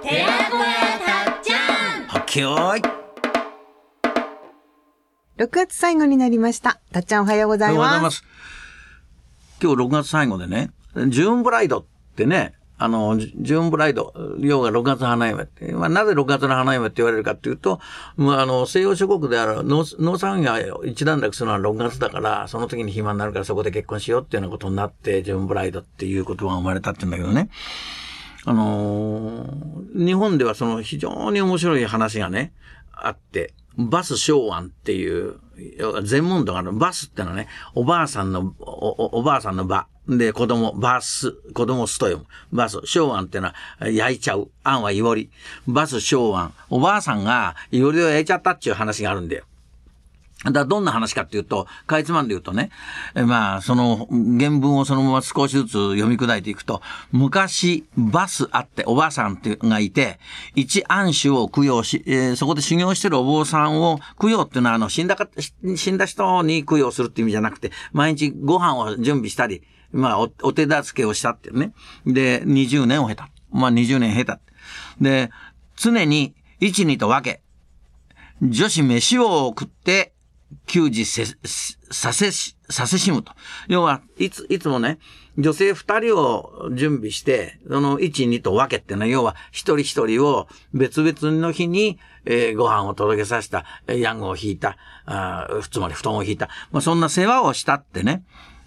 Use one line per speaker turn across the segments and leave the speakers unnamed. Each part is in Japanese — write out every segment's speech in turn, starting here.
寺子屋たっちゃん。
はっけよーい。
6月最後になりました。たっちゃんおはようございます。おはようございます。
今日6月最後でね、ジューンブライドってね、ジューンブライド、要は6月の花嫁って、なぜ6月の花嫁って言われるかっていうと、西洋諸国である農産業が一段落するのは6月だから、その時に暇になるからそこで結婚しようっていうようなことになって、ジューンブライドっていう言葉が生まれたって言うんだけどね。日本ではその非常に面白い話がね、あって、バス昭安っていう、全問答がある。バスってのはね、おばあさんの場。で、子供巣と読む。バス、昭安ってのは焼いちゃう。安はいおり。バス昭安。おばあさんがいおりを焼いちゃったっていう話があるんだよ。だからどんな話かっていうと、かいつまんで言うとね、その原文をそのまま少しずつ読み砕いていくと、昔バスあっておばあさんがいて、一安守を供養し、そこで修行してるお坊さんを供養っていうのは死んだ人に供養するっていう意味じゃなくて、毎日ご飯を準備したり、お手助けをしたっていうね。で、20年を経た。20年経た。で、常に一二と分け、女子飯を送って、給仕させしむと。要は、いつもね、女性2人を準備して、その1、2と分けっていうのは、要は一人一人を別々の日に、ご飯を届けさせた、ヤングを引いた、つまり布団を引いた。そんな世話をしたってね。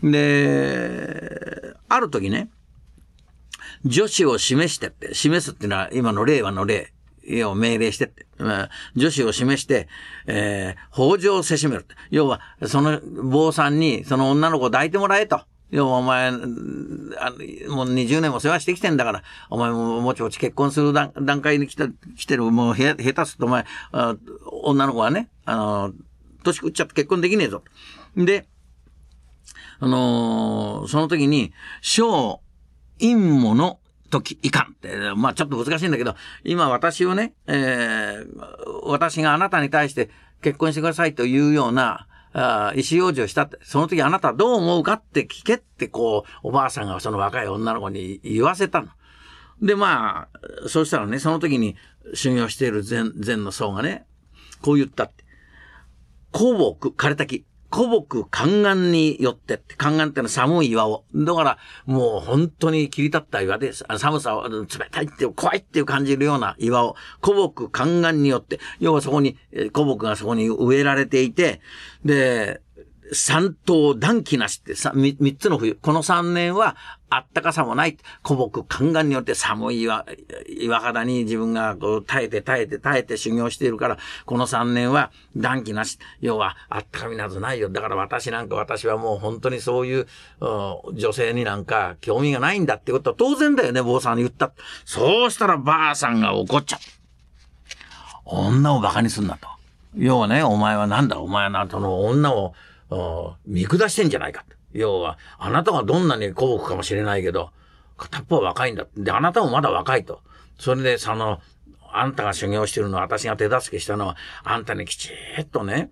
で、ある時ね、女子を示すっていうのは今の令和の例。を命令してって、女子を示して、北条をせしめるって。要は、その坊さんに、その女の子を抱いてもらえと。要はお前、もう20年も世話してきてんだから、お前ももちもち結婚する段階に来てる、もう下手すとお前、女の子はね、年食っちゃって結婚できねえぞ。で、その時に、小陰謀の時いかんって、ちょっと難しいんだけど、今私をね、私があなたに対して結婚してくださいというような、意思表示をしたって、その時あなたはどう思うかって聞けって、おばあさんがその若い女の子に言わせたの。で、そうしたらね、その時に修行している禅の僧がね、こう言ったって。枯木、枯れた木。枯木寒岩によって寒岩ってのは寒い岩を。だから、もう本当に切り立った岩で、寒さを冷たいって怖いっていう感じるような岩を、枯木寒岩によって、要はそこに、枯木がそこに植えられていて、で、三冬暖気なしって三つの冬。この3年はあったかさもない。枯木寒岩によって寒い岩肌に自分が耐えて修行しているから、この3年は暖気なし。要はあったかみなどないよ。だから私はもう本当にそういう女性になんか興味がないんだってことは当然だよね、坊さんに言った。そうしたらばあさんが怒っちゃう。女を馬鹿にすんなと。要はね、お前はその女を見下してんじゃないか。要は、あなたがどんなに古木かもしれないけど、片っぽは若いんだ。で、あなたもまだ若いと。それで、あんたが修行してるのは私が手助けしたのは、あんたにきちっとね、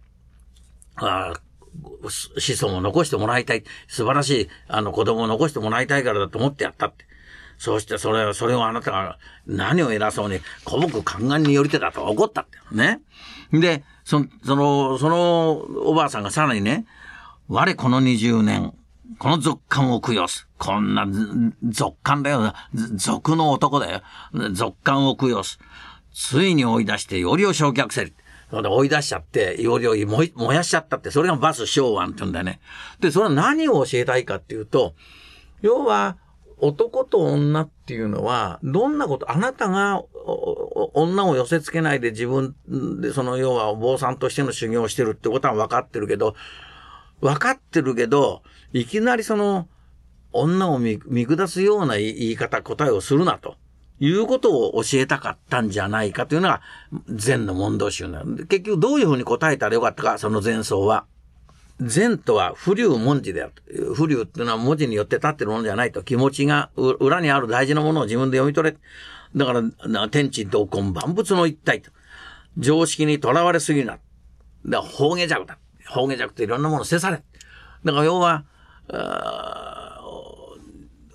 子孫を残してもらいたい。素晴らしい、子供を残してもらいたいからだと思ってやったって。そうして、それをあなたが何を偉そうに、古木寒岩によりてだと怒ったってね。で、そのおばあさんがさらにね、我この20年、この俗感を供養す。こんな俗感だよ。俗の男だよ。俗感を供養す。ついに追い出して、よりを焼却せる。追い出しちゃって、よりを燃やしちゃったって、それがバス昭安って言うんだよね。で、それは何を教えたいかっていうと、要は、男と女っていうのは、どんなこと、あなたが女を寄せ付けないで自分で要はお坊さんとしての修行をしてるってことは分かってるけど、いきなり女を見下すような言い方、答えをするなということを教えたかったんじゃないかというのが禅の問答集なんで、結局どういうふうに答えたらよかったか、その禅僧は。禅とは不流文字である。不流っていうのは文字によって立ってるものじゃないと。気持ちが裏にある大事なものを自分で読み取れ。だから天地同根万物の一体と。常識にとらわれすぎるな。だから法下弱だ。法下弱っていろんなものを捨てされ。だから要は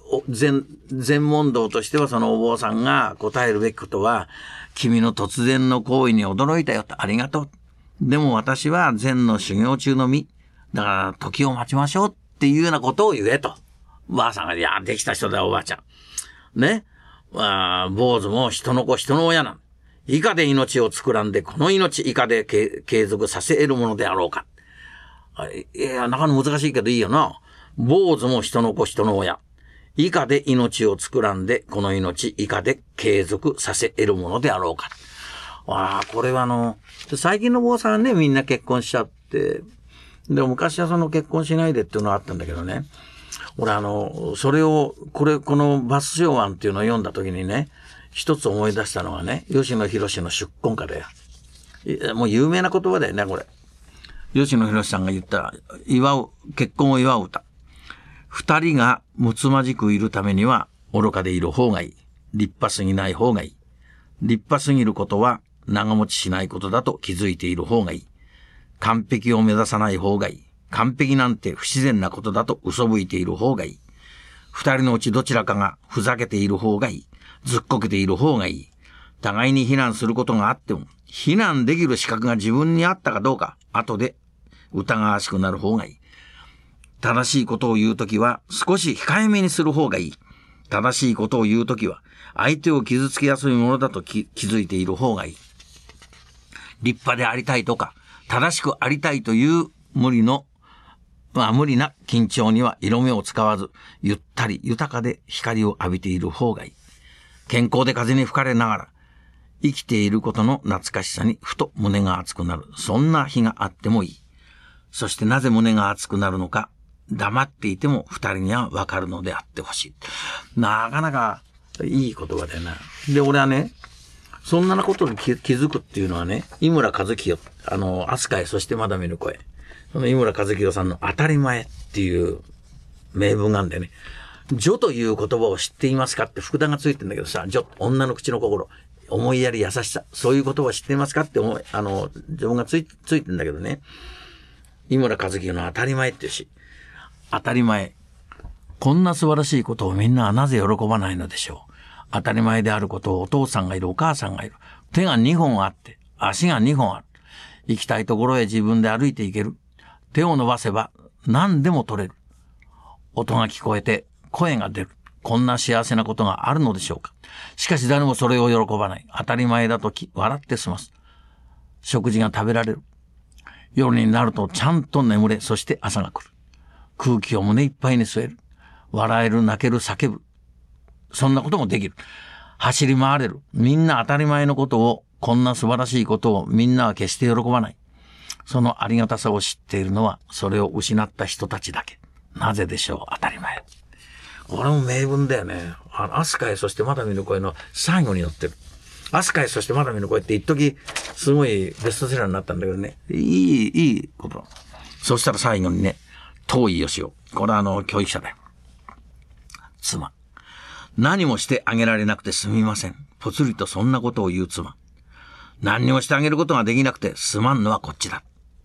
禅問答としてはそのお坊さんが答えるべきことは、君の突然の行為に驚いたよと、ありがとう。でも私は禅の修行中の身。だから時を待ちましょうっていうようなことを言えと。ばあさんが、いや、できた人だよおばあちゃん。ね。坊主も人の子人の親なん。以下で命を作らんで、この命以下で継続させ得るものであろうか。いや、なかなか難しいけどいいよな。坊主も人の子人の親。以下で命を作らんで、この命以下で継続させ得るものであろうか。これは最近の坊さんはね、みんな結婚しちゃって、でも昔はその結婚しないでっていうのがあったんだけどね。俺それを、このバス昭案っていうのを読んだ時にね、一つ思い出したのはね、吉野博の出婚歌だよ。もう有名な言葉だよね、これ。吉野博さんが言った、結婚を祝う歌。二人がむつまじくいるためには、愚かでいる方がいい。立派すぎない方がいい。立派すぎることは、長持ちしないことだと気づいている方がいい。完璧を目指さない方がいい。完璧なんて不自然なことだと嘘吹いている方がいい。二人のうちどちらかがふざけている方がいい。ずっこけている方がいい。互いに非難することがあっても、非難できる資格が自分にあったかどうか、後で疑わしくなる方がいい。正しいことを言うときは少し控えめにする方がいい。正しいことを言うときは相手を傷つけやすいものだと気づいている方がいい。立派でありたいとか、正しくありたいという無理な緊張には色目を使わず、ゆったり豊かで光を浴びている方がいい。健康で風に吹かれながら、生きていることの懐かしさにふと胸が熱くなる。そんな日があってもいい。そしてなぜ胸が熱くなるのか、黙っていても二人にはわかるのであってほしい。なかなかいい言葉だよな。で、俺はね、そんなことに気づくっていうのはね、井村和清、飛鳥へそしてまだ見ぬ声。その井村和清さんの当たり前っていう名文があるんだよね。女という言葉を知っていますかって福田がついてるんだけどさ、女、女の口の心、思いやり優しさ、そういう言葉を知っていますかって序文がついてるんだけどね。井村和清の当たり前っていうし、当たり前。こんな素晴らしいことをみんなはなぜ喜ばないのでしょう。当たり前であることをお父さんがいる、お母さんがいる。手が2本あって、足が2本ある。行きたいところへ自分で歩いていける。手を伸ばせば何でも取れる。音が聞こえて声が出る。こんな幸せなことがあるのでしょうか。しかし誰もそれを喜ばない。当たり前だと笑って済ます。食事が食べられる。夜になるとちゃんと眠れ、そして朝が来る。空気を胸いっぱいに吸える。笑える、泣ける、叫ぶ。そんなこともできる。走り回れる。みんな当たり前のことを、こんな素晴らしいことをみんなは決して喜ばない。そのありがたさを知っているのは、それを失った人たちだけ。なぜでしょう、当たり前。これも名文だよね。飛鳥へそしてまだ見ぬ声の最後に載ってる。飛鳥へそしてまだ見ぬ声って一時すごいベストセラーになったんだけどね。いいこと。そしたら最後にね、遠いよしお。これは教育者だよ。妻。何もしてあげられなくてすみません。ぽつりとそんなことを言う妻。何にもしてあげることができなくてすまんのはこっちだ。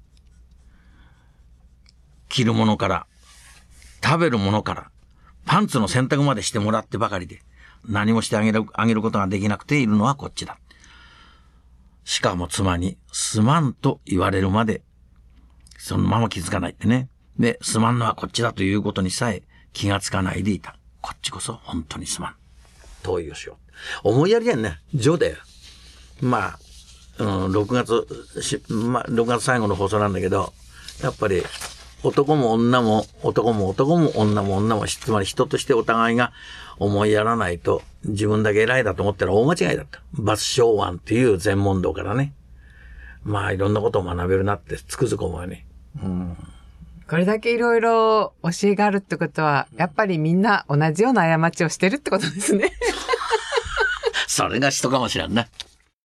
着るものから、食べるものから、パンツの洗濯までしてもらってばかりで、何もしてあげることができなくているのはこっちだ。しかも妻にすまんと言われるまで、そのまま気づかないってね。で、すまんのはこっちだということにさえ気がつかないでいた。こっちこそ本当にすまん。遠いよしよう。思いやりやんね。女だよ。まあ、6月最後の放送なんだけど、やっぱり、男も女も、男も女も、つまり人としてお互いが思いやらないと、自分だけ偉いだと思ったら大間違いだった。バス昭和っていう禅問答からね。まあ、いろんなことを学べるなってつくづく思うよね。
これだけいろいろ教えがあるってことは、やっぱりみんな同じような過ちをしてるってことですね。
それが人かもしれんな。